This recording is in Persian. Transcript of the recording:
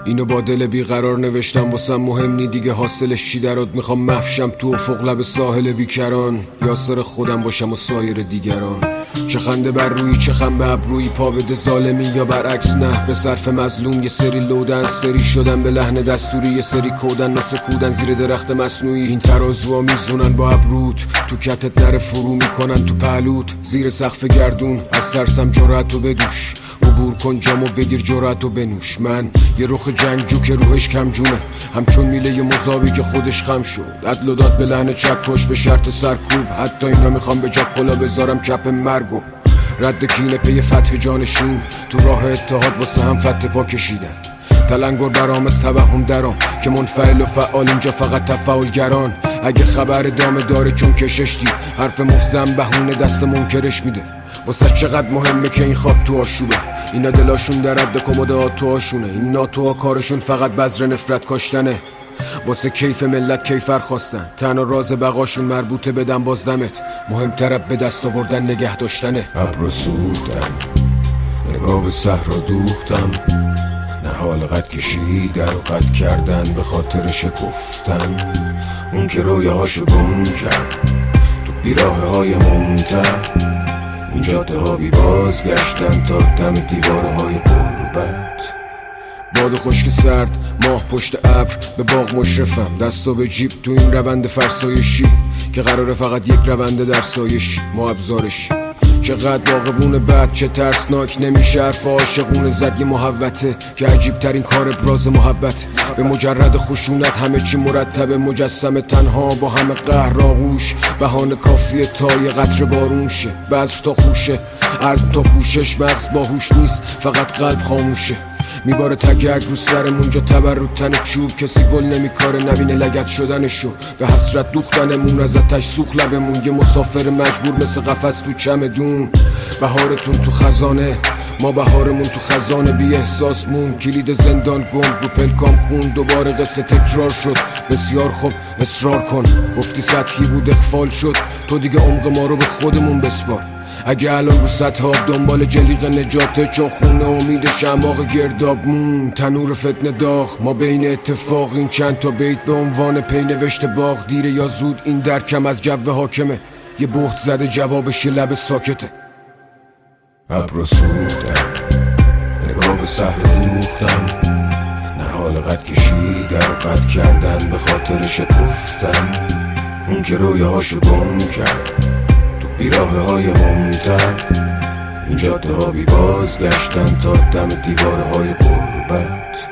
اینو با دل بیقرار نوشتم واسم مهم نی دیگه حاصلش چی درات. میخوام محشم تو افق لب ساحل بیکران، یاسر خودم باشم و سایر دیگران. چه خنده بر روی چه خم به ابروی، پا بده ظالمی یا برعکس نه به صرف مظلوم. یه سری لودن سری شدن به لحن دستوری، یه سری کودن مثل کودن زیر درخت مصنوعی. این ترازوها میزونن با ابروت، تو کتت نره فرو میکنن تو پهلوت. زیر سقف گردون از ترسم جرأتو بدوش، عبور کن جامو بگیر جرأتو بنوش. من یه رخ جنگجو که روحش کم جونه، همچون میله یه مذابی که خودش خم شد. عدل و داد به لحن چکش به شرط سرکوب، حتی اینا میخوام به جا کلا بذارم کپ مرگو. رد کینه پی فتح جانشین، تو راه اتحاد واسه هم فتح پا کشیدن. تلنگر برام از توهم درام که منفعل و فعال، اینجا فقط تفاعلگران. اگه خبر دامه داره چون کششتی، حرف مفزم بهونه دست منکرش میده. واسه چقدر مهمه که این خواب تو آشوبه، اینا دلاشون در رد کمد آتوهاشونه. این ناتوها کارشون فقط بذر نفرت کاشتنه، واسه کیف ملت کیفر خواستن. تنها راز بقاشون مربوطه بدن بازدمت، مهمتر به دست آوردن نگه داشتنه. ابرو سوختم، نگاه به صحرا دوختم، نهال قد کشیدن و قد کردن به خاطر شکفتن. اون که رویاهاشو گم کرد تو بیراه های ممتع، این جاده ها بی بازگشتن تا دم دیواره های غربت. باد خشک سرد، ماه پشت ابر، به باغ مشرفم دستو به جیب تو این روند فرسایشی که قراره فقط یک رونده در سایشی ما ابزارشی. چقدر باغبون بد چه ترسناک، نمیشه حرف عاشقونه زد یه محوته که عجیب ترین کار ابراز محبت. به مجرد خشونت همه چی مرتبه، مجسم تنها با همه قهر آغوش. بهانه کافیه تا یه قطره بارون شه، بذر تا خوشه عزم تا کوشش. مغز باهوش نیست فقط قلب خاموشه، میباره تگرگ رو سرمون جا تبر رو تن چوب. کسی گل نمیکاره نبینه لگد شدنشو، به حسرت دوختنمون از آتش سوخت لبمون. یه مسافر مجبور مثل قفس تو چمدون. بهارتون تو خزانه، ما بهارمون تو خزانه. بی احساس مون کلید زندان گم رو پلکام خون. دوباره قصه تکرار شد، بسیار خوب اصرار کن. گفتی سطحی بود اخفال شد، تو دیگه عمق ما رو به خودمون بسپار. اگه الان رو سطح آب دنبال جلیق نجاته، چون خونه امید شماغ گرداب مون. تنور فتنه داغ ما بین اتفاق، این چند تا بیت به عنوان پی نوشته باغ. دیره یا زود این درکم از جو حاکمه، یه بهت زده جوابش یه لب ساکته. ابرو سوختم، نگاه به صحرا دوختم، نهال قد کشیدن و قد کردن به خاطر شکفتن. اون که رویاهاشو گم کرد تو بیراه های ممتع، این جاده ها بی بازگشتن تا دم دیواره های غربت.